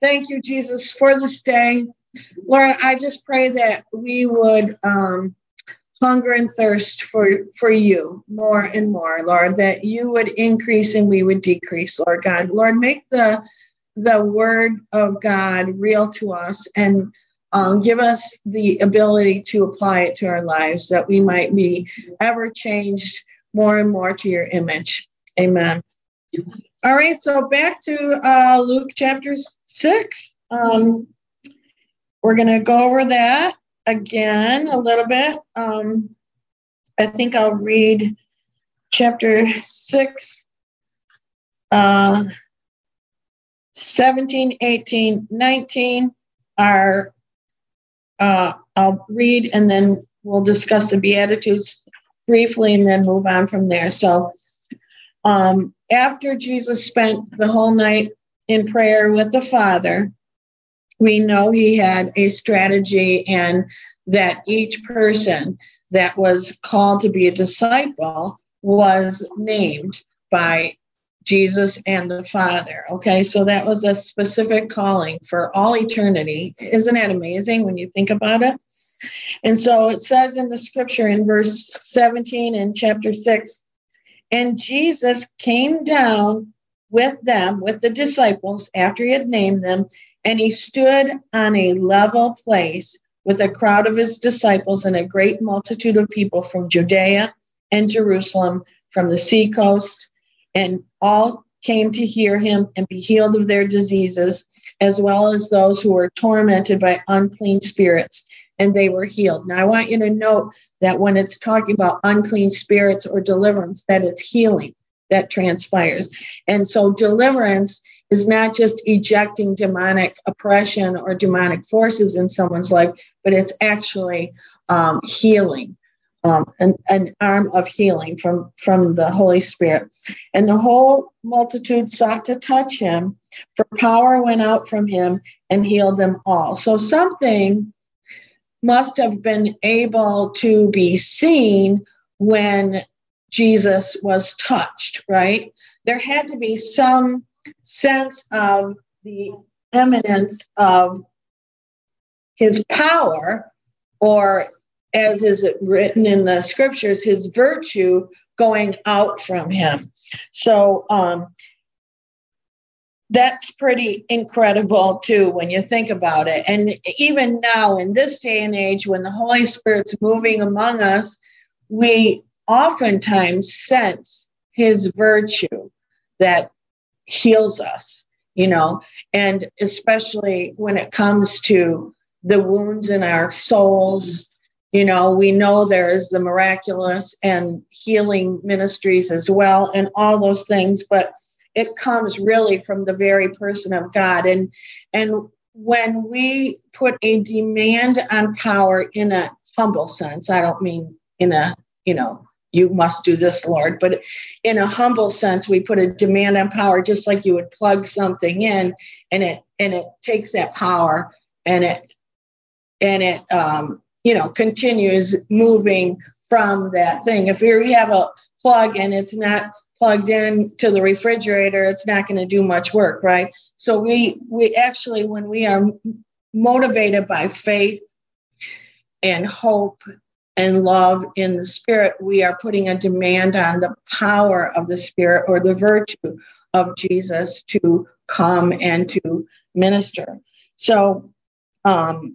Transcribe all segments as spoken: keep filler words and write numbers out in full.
thank you, Jesus, for this day. Lord, I just pray that we would um, hunger and thirst for, for you more and more, Lord, that you would increase and we would decrease, Lord God. Lord, make the, the word of God real to us and um, give us the ability to apply it to our lives, that we might be ever changed more and more to your image. Amen. All right, so back to uh, Luke chapter six. Um, we're going to go over that again a little bit. Um, I think I'll read chapter six, uh, seventeen, eighteen, nineteen. Are, uh, I'll read and then we'll discuss the Beatitudes briefly and then move on from there. So um, after Jesus spent the whole night in prayer with the Father, we know he had a strategy, and that each person that was called to be a disciple was named by Jesus and the Father. Okay, so that was a specific calling for all eternity. Isn't that amazing when you think about it? And so it says in the scripture in verse seventeen in chapter six, and Jesus came down with them, with the disciples, after he had named them, and he stood on a level place with a crowd of his disciples and a great multitude of people from Judea and Jerusalem, from the seacoast, and all came to hear him and be healed of their diseases, as well as those who were tormented by unclean spirits, and they were healed. Now, I want you to note that when it's talking about unclean spirits or deliverance, that it's healing that transpires. And so deliverance is not just ejecting demonic oppression or demonic forces in someone's life, but it's actually um, healing, um, an, an arm of healing from, from the Holy Spirit. And the whole multitude sought to touch him, for power went out from him and healed them all. So something must have been able to be seen when Jesus was touched, right? There had to be some sense of the eminence of his power, or as is it written in the scriptures, his virtue going out from him. So um, that's pretty incredible too, when you think about it. And even now in this day and age, when the Holy Spirit's moving among us, we oftentimes sense his virtue that heals us, you know, and especially when it comes to the wounds in our souls, you know, we know there is the miraculous and healing ministries as well, and all those things, but it comes really from the very person of God. And, and when we put a demand on power in a humble sense, I don't mean in a, you know, you must do this, Lord. But in a humble sense, we put a demand on power, just like you would plug something in, and it and it takes that power and it and it um, you know continues moving from that thing. If you have a plug and it's not plugged in to the refrigerator, it's not going to do much work, right? So we we actually, when we are motivated by faith and hope and love in the Spirit, we are putting a demand on the power of the Spirit or the virtue of Jesus to come and to minister. So um,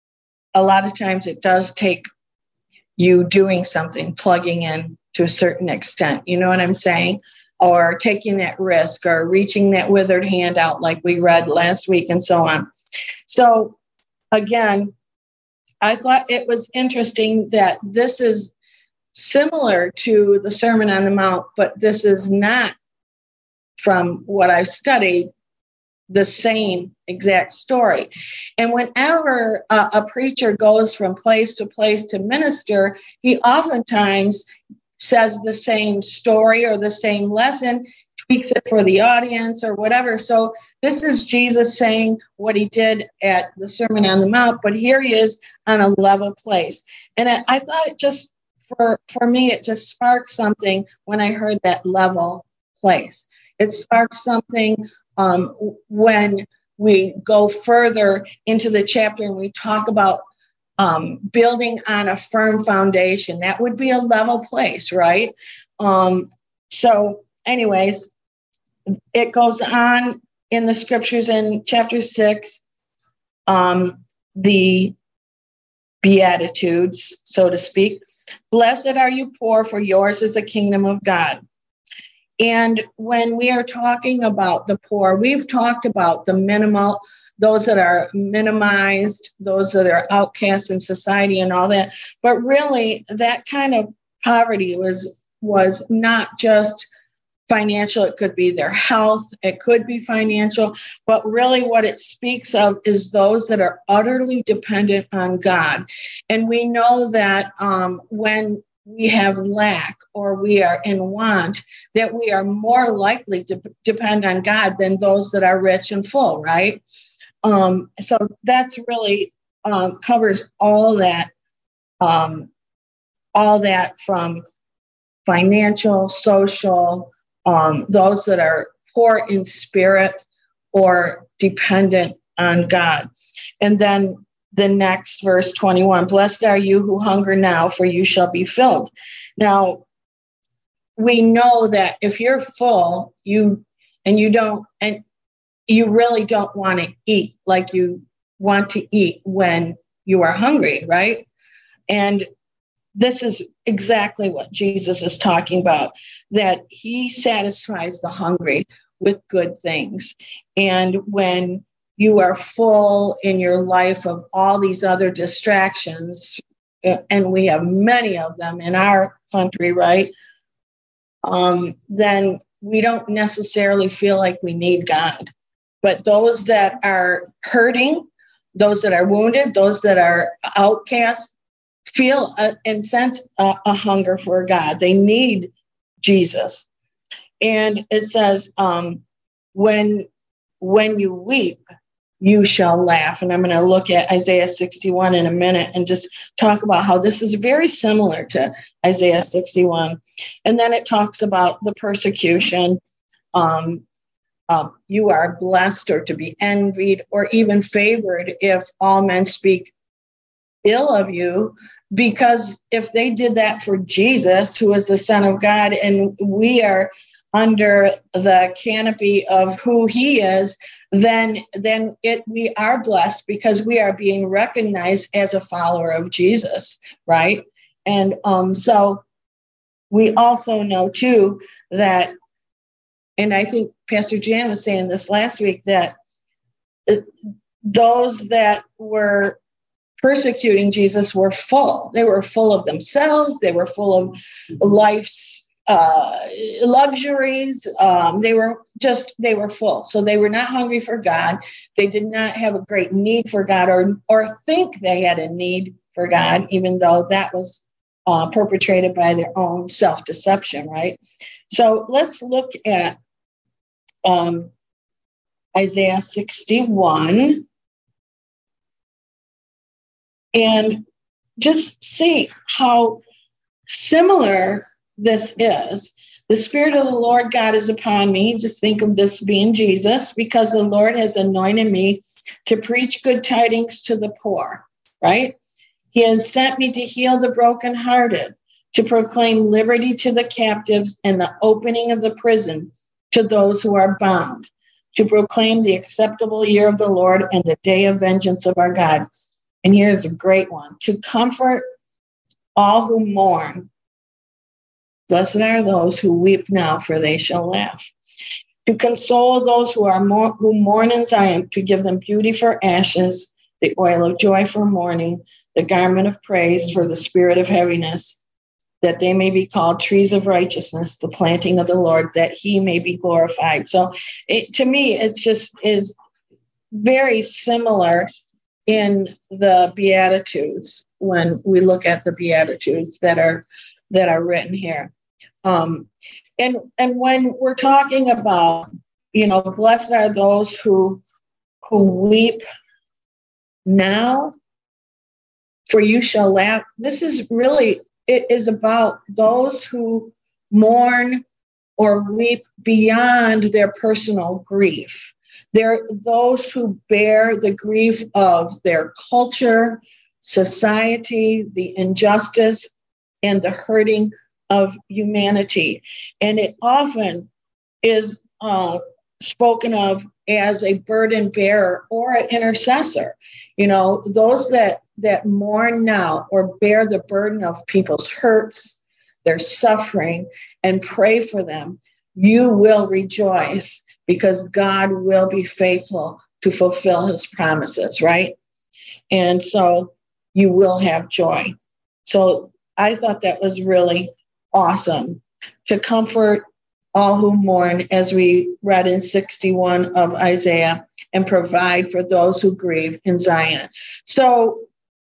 a lot of times it does take you doing something, plugging in to a certain extent, you know what I'm saying? Or taking that risk or reaching that withered hand out like we read last week and so on. So again, I thought it was interesting that this is similar to the Sermon on the Mount, but this is not, from what I've studied, the same exact story. And whenever uh, a preacher goes from place to place to minister, he oftentimes says the same story or the same lesson, tweaks it for the audience or whatever. So this is Jesus saying what he did at the Sermon on the Mount, but here he is on a level place. And I, I thought it just, for, for me, it just sparked something when I heard that level place. It sparked something um, when we go further into the chapter and we talk about um, building on a firm foundation. That would be a level place, right? Um, so anyways, it goes on in the scriptures in chapter six, um, the Beatitudes, so to speak. Blessed are you poor, for yours is the kingdom of God. And when we are talking about the poor, we've talked about the minimal, those that are minimized, those that are outcast in society and all that. But really, that kind of poverty was, was not just financial. It could be their health. It could be financial. But really what it speaks of is those that are utterly dependent on God. And we know that um, when we have lack or we are in want, that we are more likely to depend on God than those that are rich and full, right? Um, so that's really um, covers all that, um, all that from financial, social, um, those that are poor in spirit or dependent on God. And then the next verse twenty-one, blessed are you who hunger now, for you shall be filled. Now, we know that if you're full, you and you don't, and you really don't want to eat like you want to eat when you are hungry, right? And this is exactly what Jesus is talking about, that he satisfies the hungry with good things. And when you are full in your life of all these other distractions, and we have many of them in our country, right? Um, then we don't necessarily feel like we need God. But those that are hurting, those that are wounded, those that are outcast, feel, a, and sense a, a hunger for God. They need Jesus. And it says, um, when, when you weep, you shall laugh. And I'm going to look at Isaiah sixty-one in a minute and just talk about how this is very similar to Isaiah sixty-one. And then it talks about the persecution. Um, uh, you are blessed or to be envied or even favored if all men speak ill of you, because if they did that for Jesus, who is the Son of God, and we are under the canopy of who he is, then then it we are blessed because we are being recognized as a follower of Jesus, right? And um, so we also know too that, and I think Pastor Jan was saying this last week, that those that were persecuting Jesus were full. They were full of themselves. They were full of life's uh, luxuries. Um, they were just, they were full. So they were not hungry for God. They did not have a great need for God, or, or think they had a need for God, even though that was uh, perpetrated by their own self-deception, right? So let's look at um, Isaiah sixty-one. And just see how similar this is. The Spirit of the Lord God is upon me. Just think of this being Jesus, because the Lord has anointed me to preach good tidings to the poor, right? He has sent me to heal the brokenhearted, to proclaim liberty to the captives and the opening of the prison to those who are bound, to proclaim the acceptable year of the Lord and the day of vengeance of our God. And here's a great one: to comfort all who mourn. Blessed are those who weep now, for they shall laugh. To console those who are more, who mourn in Zion, to give them beauty for ashes, the oil of joy for mourning, the garment of praise for the spirit of heaviness, that they may be called trees of righteousness, the planting of the Lord, that he may be glorified. So it, to me, it just is very similar in the Beatitudes when we look at the Beatitudes that are that are written here. Um, and and when we're talking about, you know, blessed are those who who weep now, for you shall laugh. This is really, it is about those who mourn or weep beyond their personal grief. They're those who bear the grief of their culture, society, the injustice, and the hurting of humanity. And it often is uh, spoken of as a burden bearer or an intercessor. You know, those that, that mourn now or bear the burden of people's hurts, their suffering, and pray for them, you will rejoice because God will be faithful to fulfill his promises, right? And so you will have joy. So I thought that was really awesome to comfort all who mourn, as we read in sixty-one of Isaiah, and provide for those who grieve in Zion. So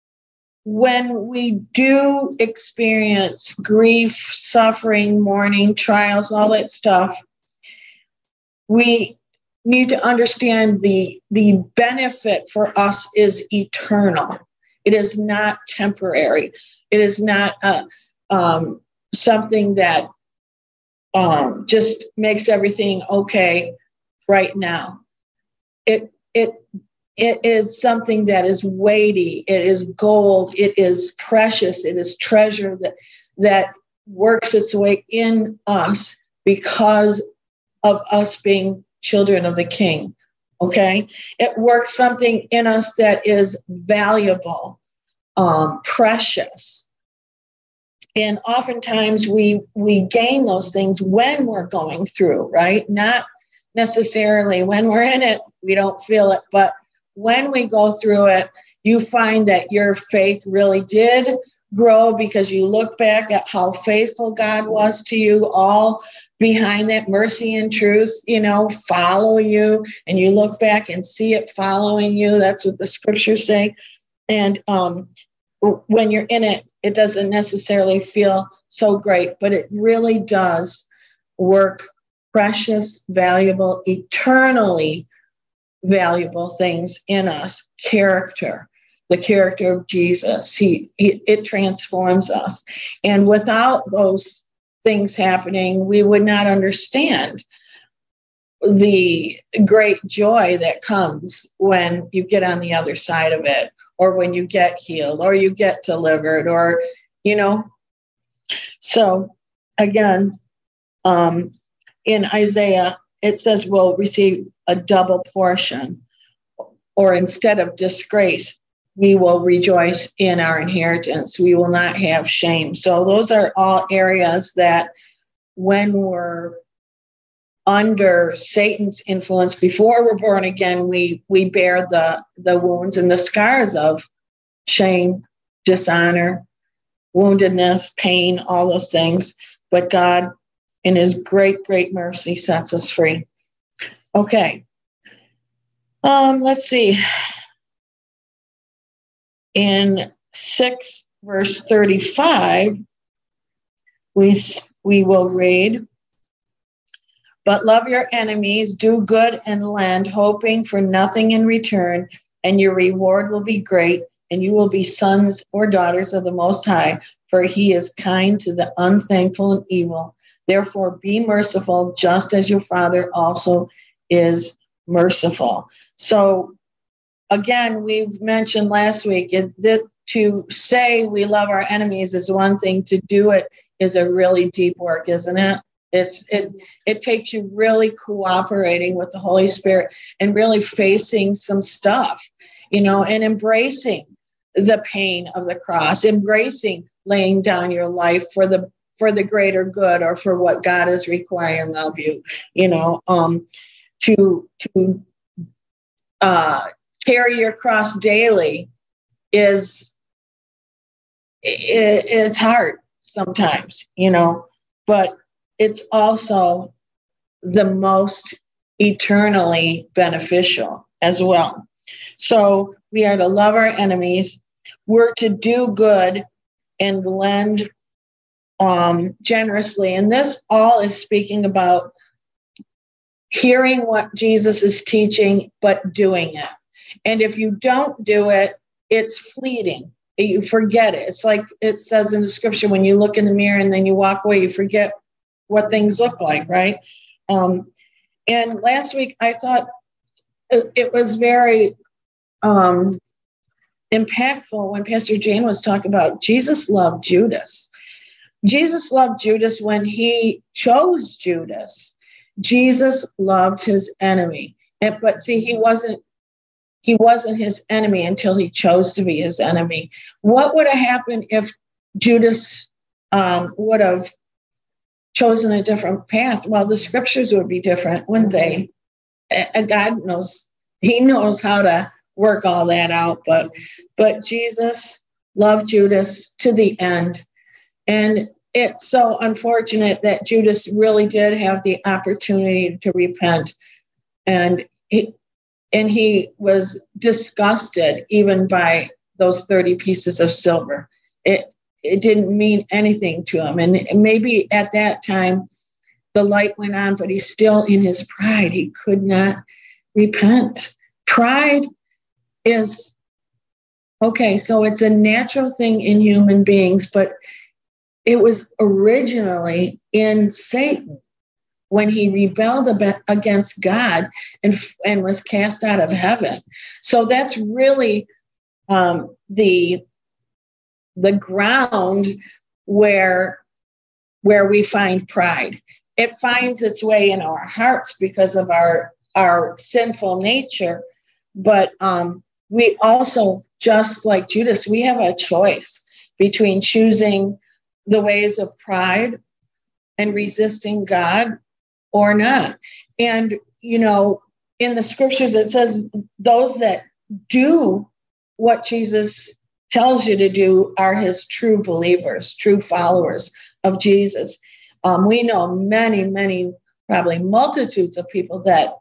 when we do experience grief, suffering, mourning, trials, all that stuff, we need to understand the, the benefit for us is eternal. It is not temporary. It is not uh, um, something that um, just makes everything okay right now. It it it is something that is weighty. It is gold. It is precious. It is treasure that that works its way in us because of us being children of the King. Okay, it works something in us that is valuable, um, precious. And oftentimes we we gain those things when we're going through, right? Not necessarily when we're in it, we don't feel it. But when we go through it, you find that your faith really did grow because you look back at how faithful God was to you, all behind that mercy and truth, you know, follow you. And you look back and see it following you. That's what the scriptures say. And um, when you're in it, it doesn't necessarily feel so great, but it really does work precious, valuable, eternally valuable things in us. Character, the character of Jesus. He, he it transforms us. And without those things happening, we would not understand the great joy that comes when you get on the other side of it, or when you get healed, or you get delivered, or, you know. So again, um, in Isaiah, it says we'll receive a double portion, or instead of disgrace, we will rejoice in our inheritance. We will not have shame. So those are all areas that when we're under Satan's influence before we're born again, we we bear the, the wounds and the scars of shame, dishonor, woundedness, pain, all those things. But God, in his great, great mercy, sets us free. Okay. Um, let's see. In six, verse thirty-five, we, we will read, "But love your enemies, do good and lend, hoping for nothing in return, and your reward will be great, and you will be sons or daughters of the Most High, for he is kind to the unthankful and evil. Therefore be merciful, just as your Father also is merciful." So again, we've mentioned last week that to say we love our enemies is one thing, to do it is a really deep work, isn't it? It's it it takes you really cooperating with the Holy Spirit and really facing some stuff, you know, and embracing the pain of the cross, embracing laying down your life for the for the greater good, or for what God is requiring of you, you know, um, to to uh, carry your cross daily is it, it's hard sometimes, you know, but it's also the most eternally beneficial as well. So we are to love our enemies. We're to do good and lend um, generously. And this all is speaking about hearing what Jesus is teaching, but doing it. And if you don't do it, it's fleeting. You forget it. It's like it says in the scripture, when you look in the mirror and then you walk away, you forget what things look like, right? Um, and last week, I thought it, it was very um, impactful when Pastor Jane was talking about Jesus loved Judas. Jesus loved Judas when he chose Judas. Jesus loved his enemy. And, but see, he wasn't he wasn't his enemy until he chose to be his enemy. What would have happened if Judas um, would have chosen a different path? Well, the scriptures would be different, wouldn't they? And God knows, he knows how to work all that out. But but Jesus loved Judas to the end. And it's so unfortunate that Judas really did have the opportunity to repent. And he, and he was disgusted even by those thirty pieces of silver. It, it didn't mean anything to him. And maybe at that time, the light went on, but he's still in his pride. He could not repent. Pride is, okay, so it's a natural thing in human beings, but it was originally in Satan when he rebelled against God and, and was cast out of heaven. So that's really um, the, the ground where, where we find pride. It finds its way in our hearts because of our, our sinful nature. But um, we also, just like Judas, we have a choice between choosing the ways of pride and resisting God or not. And, you know, in the scriptures, it says those that do what Jesus tells you to do are his true believers, true followers of Jesus. Um, we know many, many, probably multitudes of people that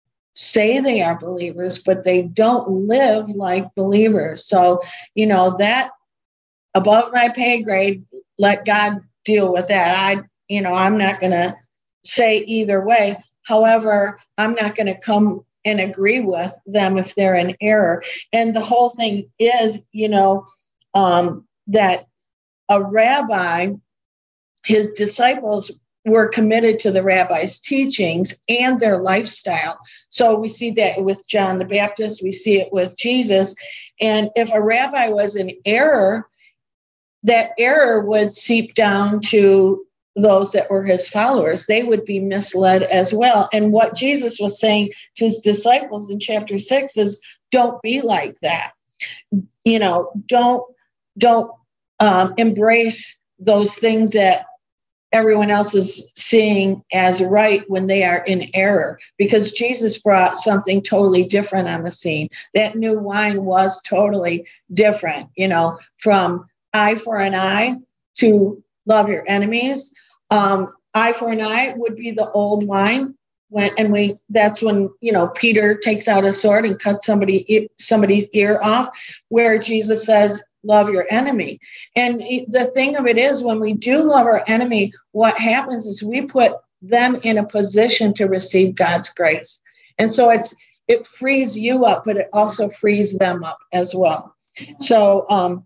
say they are believers, but they don't live like believers. So, you know, that above my pay grade, let God deal with that. I, you know, I'm not going to say either way. However, I'm not going to come and agree with them if they're in error. And the whole thing is, you know, um, that a rabbi, his disciples were committed to the rabbi's teachings and their lifestyle. So we see that with John the Baptist, we see it with Jesus. And if a rabbi was in error, that error would seep down to those that were his followers. They would be misled as well. And what Jesus was saying to his disciples in chapter six is, don't be like that. You know, don't, don't um, embrace those things that everyone else is seeing as right when they are in error, because Jesus brought something totally different on the scene. That new wine was totally different, you know, from eye for an eye to love your enemies. Um, eye for an eye would be the old wine. When, and we, that's when, you know, Peter takes out a sword and cuts somebody, somebody's ear off, where Jesus says, love your enemy. And the thing of it is, when we do love our enemy, what happens is we put them in a position to receive God's grace. And so it's, it frees you up, but it also frees them up as well. So, um,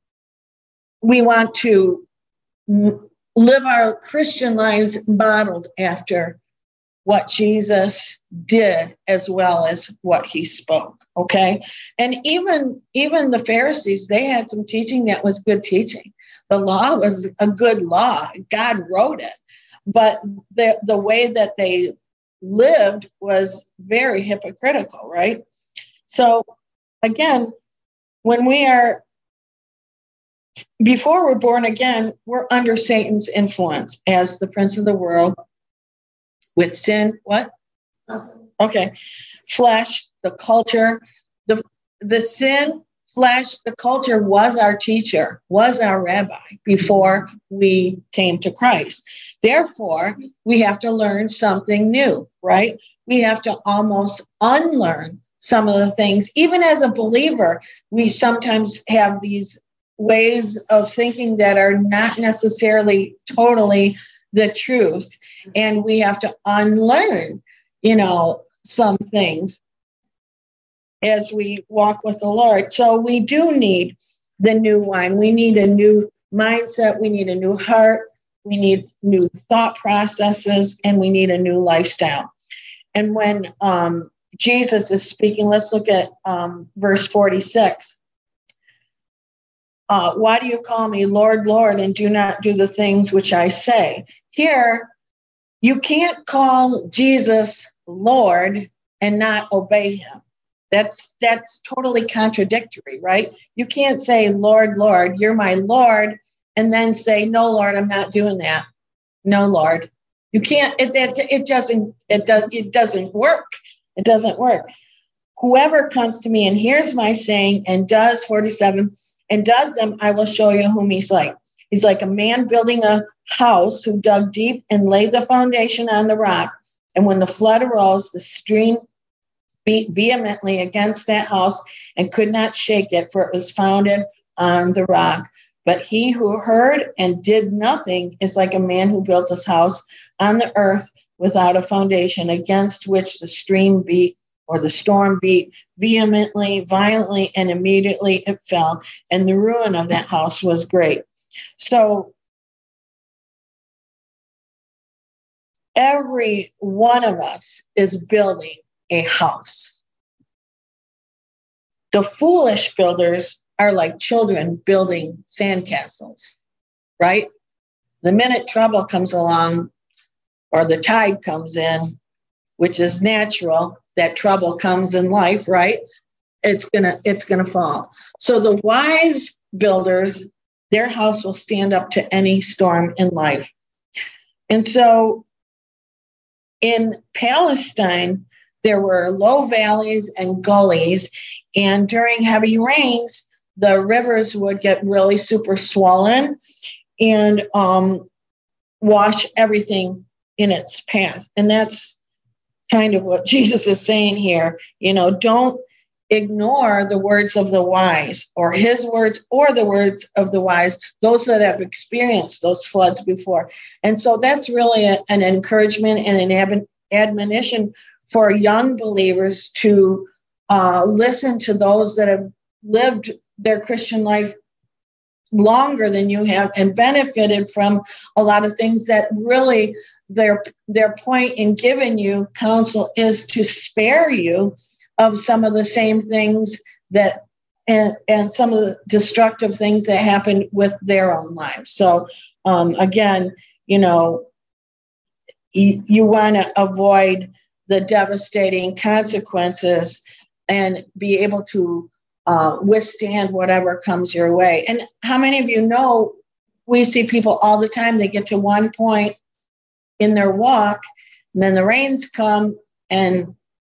we want to live our Christian lives modeled after what Jesus did as well as what he spoke, okay? And even, even the Pharisees, they had some teaching that was good teaching. The law was a good law. God wrote it. But the, the way that they lived was very hypocritical, right? So again, when we are Before we're born again, we're under Satan's influence as the prince of the world with sin. What? Okay. Flesh, the culture, the, the sin, flesh, the culture was our teacher, was our rabbi before we came to Christ. Therefore, we have to learn something new, right? We have to almost unlearn some of the things. Even as a believer, we sometimes have these ways of thinking that are not necessarily totally the truth. And we have to unlearn, you know, some things as we walk with the Lord. So we do need the new wine. We need a new mindset. We need a new heart. We need new thought processes, and we need a new lifestyle. And when um, Jesus is speaking. Let's look at um, verse forty-six. Uh, Why do you call me Lord, Lord, and do not do the things which I say? Here, you can't call Jesus Lord and not obey him. That's that's totally contradictory, right? You can't say, Lord, Lord, you're my Lord, and then say, no, Lord, I'm not doing that. No, Lord. You can't, it, it, it doesn't, it does, it doesn't work. It doesn't work. Whoever comes to me and hears my saying and does, forty-seven, and does them, I will show you whom he's like. He's like a man building a house who dug deep and laid the foundation on the rock. And when the flood arose, the stream beat vehemently against that house and could not shake it, for it was founded on the rock. But he who heard and did nothing is like a man who built his house on the earth without a foundation, against which the stream beat or the storm beat vehemently, violently, and immediately it fell. And the ruin of that house was great. So every one of us is building a house. The foolish builders are like children building sandcastles, right? The minute trouble comes along or the tide comes in, which is natural, that trouble comes in life, right? It's gonna, it's gonna fall. So the wise builders, their house will stand up to any storm in life. And so in Palestine, there were low valleys and gullies, and during heavy rains, the rivers would get really super swollen and um, wash everything in its path. And that's kind of what Jesus is saying here. You know, don't ignore the words of the wise, or his words, or the words of the wise, those that have experienced those floods before. And so that's really a, an encouragement and an ab- admonition for young believers to uh, listen to those that have lived their Christian life longer than you have and benefited from a lot of things that really their their point in giving you counsel is to spare you of some of the same things that and, and some of the destructive things that happened with their own lives. So um, again, you know, you, you want to avoid the devastating consequences and be able to uh, withstand whatever comes your way. And how many of you know, we see people all the time, they get to one point in their walk, and then the rains come and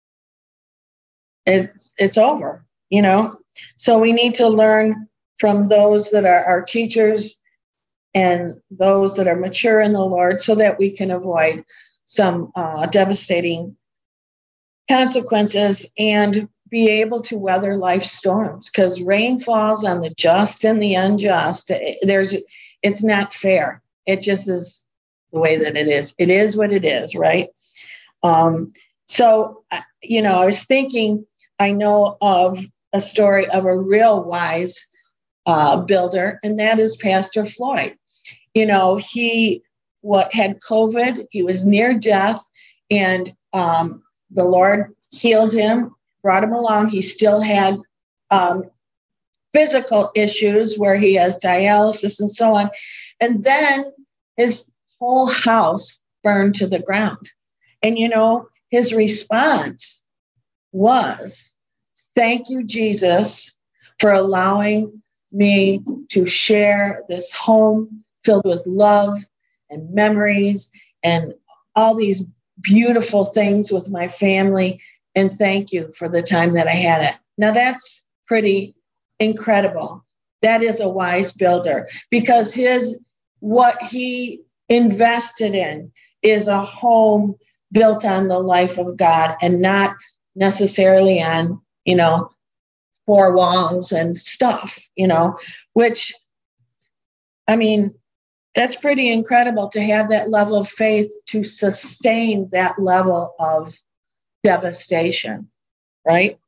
it's, it's over, you know? So we need to learn from those that are our teachers and those that are mature in the Lord so that we can avoid some uh, devastating consequences and be able to weather life's storms, because rain falls on the just and the unjust. There's, it's not fair. It just is the way that it is. It is what it is, right? Um, so, you know, I was thinking, I know of a story of a real wise uh, builder, and that is Pastor Floyd. You know, he what had COVID, he was near death, and um, the Lord healed him, brought him along. He still had um, physical issues where he has dialysis and so on. And then his whole house burned to the ground. And, you know, his response was, thank you, Jesus, for allowing me to share this home filled with love and memories and all these beautiful things with my family. And thank you for the time that I had it. Now that's pretty incredible. That is a wise builder, because his, what he invested in is a home built on the life of God and not necessarily on, you know, four walls and stuff, you know, which, I mean, that's pretty incredible to have that level of faith to sustain that level of devastation, right?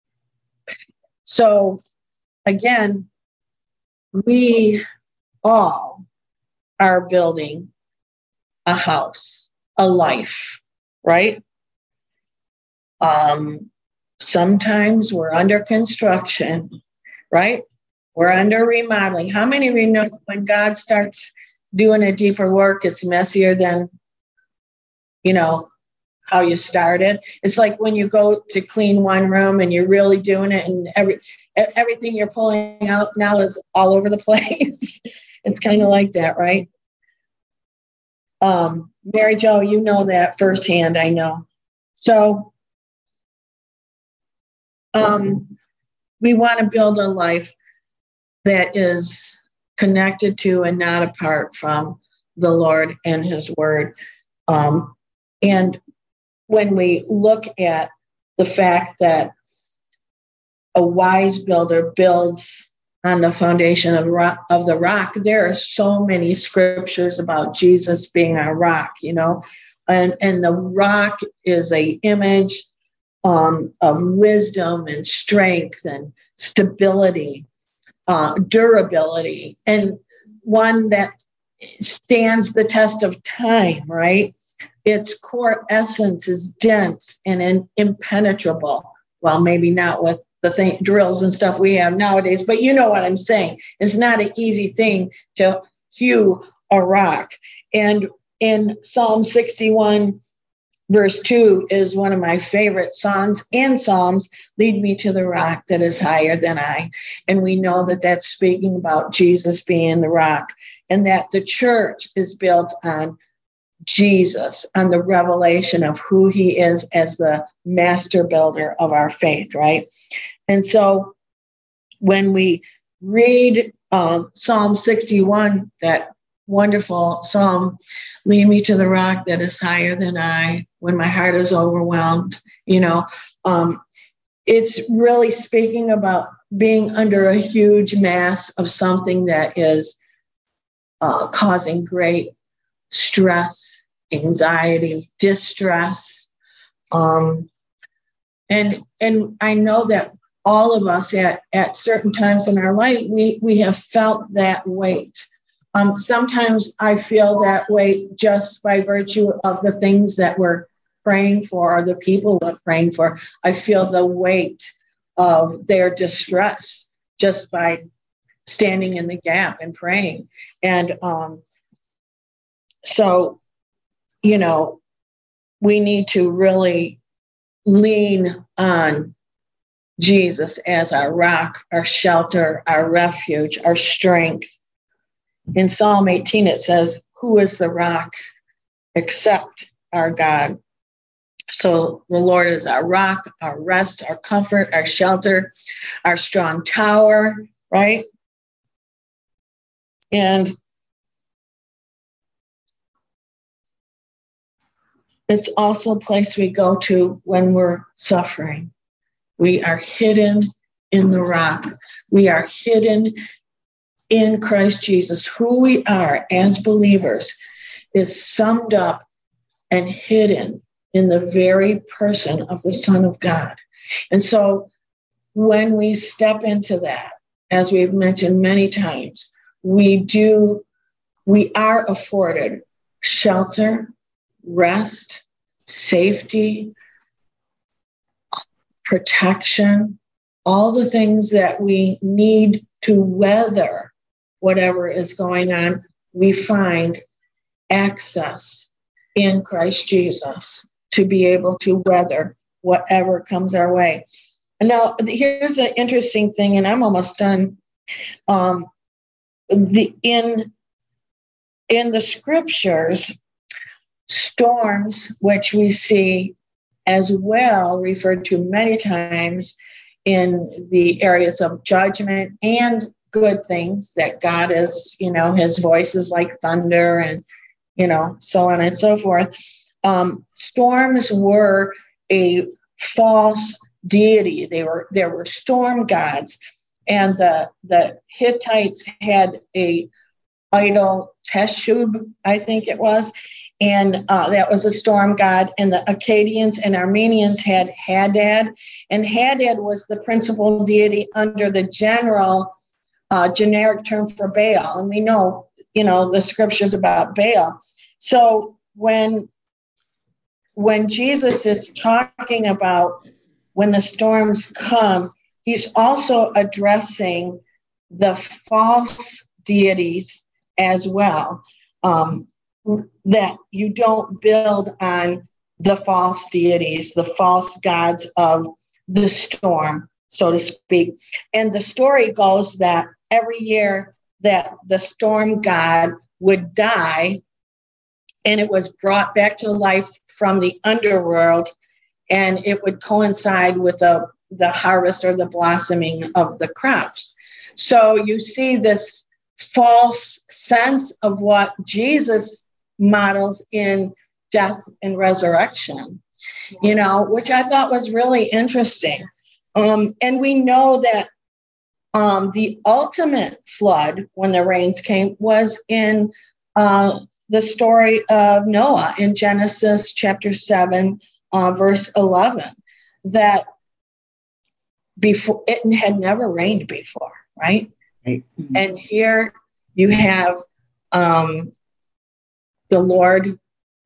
So again, we all are building a house, a life, right? Um, sometimes we're under construction, right? We're under remodeling. How many of you know when God starts doing a deeper work, it's messier than, you know, how you started? It's like when you go to clean one room and you're really doing it, and every everything you're pulling out now is all over the place. It's kind of like that, right? Um, Mary Jo, you know that firsthand, I know. So um, we want to build a life that is connected to and not apart from the Lord and his word. Um, and when we look at the fact that a wise builder builds on the foundation of, rock, of the rock, there are so many scriptures about Jesus being our rock, you know, and, and the rock is a image um, of wisdom and strength and stability. Uh, durability, and one that stands the test of time, right? Its core essence is dense and in, impenetrable. Well, maybe not with the thing, drills and stuff we have nowadays, but you know what I'm saying. It's not an easy thing to hew a rock. And in Psalm sixty-one, verse two is one of my favorite songs and psalms. Lead me to the rock that is higher than I. And we know that that's speaking about Jesus being the rock, and that the church is built on Jesus, on the revelation of who he is as the master builder of our faith, right? And so when we read um, Psalm sixty-one, that wonderful psalm, lead me to the rock that is higher than I, when my heart is overwhelmed, you know, um, it's really speaking about being under a huge mass of something that is uh, causing great stress, anxiety, distress. Um, and, and I know that all of us at, at certain times in our life, we, we have felt that weight. Um, sometimes I feel that way just by virtue of the things that we're praying for, or the people we're praying for. I feel the weight of their distress just by standing in the gap and praying. And um, so, you know, we need to really lean on Jesus as our rock, our shelter, our refuge, our strength. In Psalm eighteen, it says, who is the rock except our God? So the Lord is our rock, our rest, our comfort, our shelter, our strong tower, right? And it's also a place we go to when we're suffering. We are hidden in the rock. We are hidden in Christ Jesus. Who we are as believers is summed up and hidden in the very person of the Son of God. And so when we step into that, as we've mentioned many times, we do, we are afforded shelter, rest, safety, protection, all the things that we need to weather whatever is going on. We find access in Christ Jesus to be able to weather whatever comes our way. And now here's an interesting thing, and I'm almost done. Um, the in in the scriptures, storms, which we see as well referred to many times in the areas of judgment and good things, that God is, you know, his voice is like thunder, and, you know, so on and so forth. Um, storms were a false deity. They were, there were storm gods, and the, the Hittites had a idol, Teshub, I think it was, and uh, that was a storm god. And the Akkadians and Armenians had Hadad, and Hadad was the principal deity under the general uh, generic term for Baal. And we know, you know, the scriptures about Baal. So when when Jesus is talking about when the storms come, he's also addressing the false deities as well, um, that you don't build on the false deities, the false gods of the storm, so to speak. And the story goes that every year that the storm god would die, and it was brought back to life from the underworld, and it would coincide with the, the harvest or the blossoming of the crops. So you see this false sense of what Jesus models in death and resurrection, you know, which I thought was really interesting. Um, and we know that um, the ultimate flood, when the rains came, was in uh, the story of Noah in Genesis chapter seven, uh, verse eleven, that before it had never rained before, right? Right. And here you have um, the Lord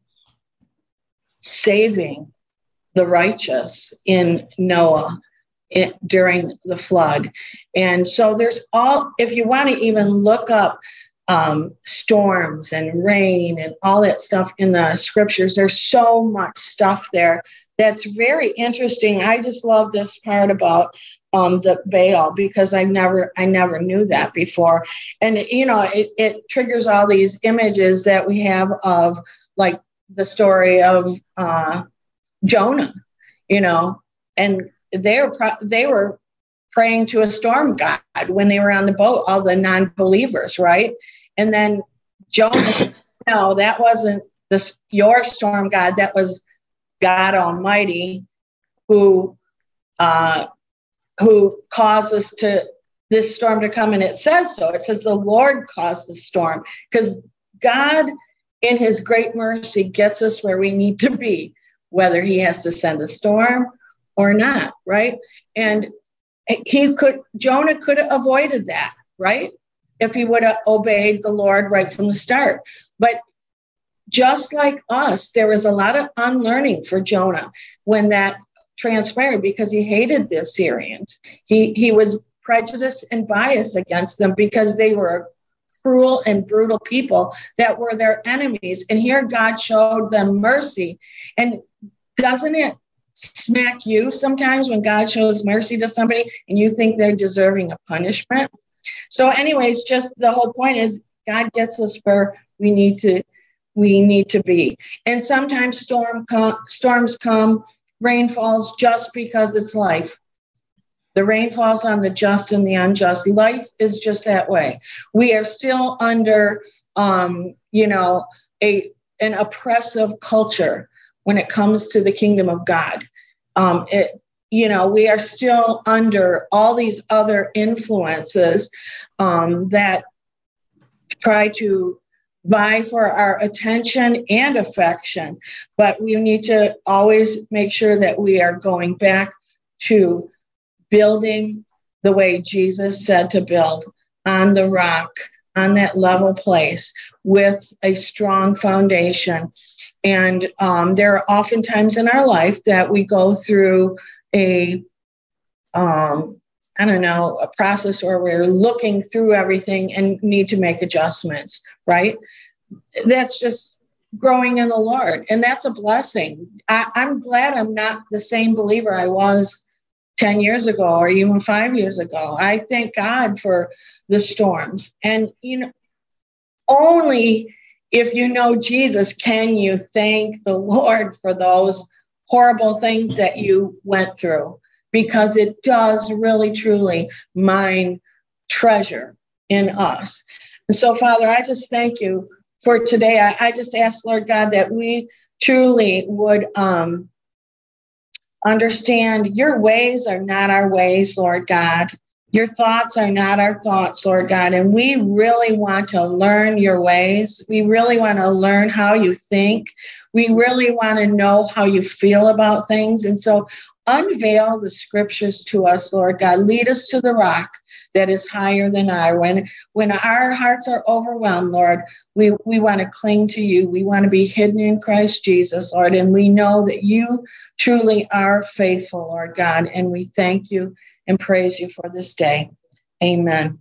saving the righteous in Noah it, during the flood. And so there's all, if you want to even look up um, storms and rain and all that stuff in the scriptures, there's so much stuff there that's very interesting. I just love this part about um, the Baal, because I never, I never knew that before. And, you know, it, it triggers all these images that we have of, like, the story of uh, Jonah, you know, and they were pro- they were praying to a storm god when they were on the boat, all the non-believers, right? And then Jonah said, no, that wasn't this your storm god. That was God Almighty, who uh, who caused us to this storm to come. And it says so. It says the Lord caused the storm, because God, in his great mercy, gets us where we need to be, whether he has to send a storm or not, right? And he could, Jonah could have avoided that, right? If he would have obeyed the Lord right from the start. But just like us, there was a lot of unlearning for Jonah when that transpired, because he hated the Assyrians. He, he was prejudiced and biased against them because they were cruel and brutal people that were their enemies. And here God showed them mercy. And doesn't it smack you sometimes when God shows mercy to somebody and you think they're deserving of punishment? So anyways, just the whole point is God gets us where we need to we need to be. And sometimes storm com- storms come, rain falls, just because it's life. The rain falls on the just and the unjust. Life is just that way. We are still under, um, you know, a an oppressive culture when it comes to the kingdom of God. Um, it, you know, we are still under all these other influences um, that try to vie for our attention and affection. But we need to always make sure that we are going back to building the way Jesus said to build, on the rock, on that level place with a strong foundation. And um, there are often times in our life that we go through a, um, I don't know, a process where we're looking through everything and need to make adjustments, right? That's just growing in the Lord. And that's a blessing. I, I'm glad I'm not the same believer I was ten years ago or even five years ago. I thank God for the storms. And, you know, only if you know Jesus can you thank the Lord for those horrible things that you went through, because it does really, truly mine treasure in us. And so, Father, I just thank you for today. I, I just ask, Lord God, that we truly would um, understand your ways are not our ways, Lord God. Your thoughts are not our thoughts, Lord God. And we really want to learn your ways. We really want to learn how you think. We really want to know how you feel about things. And so Unveil the scriptures to us, Lord God. Lead us to the rock that is higher than I. When, when our hearts are overwhelmed, Lord, we, we want to cling to you. We want to be hidden in Christ Jesus, Lord. And we know that you truly are faithful, Lord God. And we thank you and praise you for this day. Amen.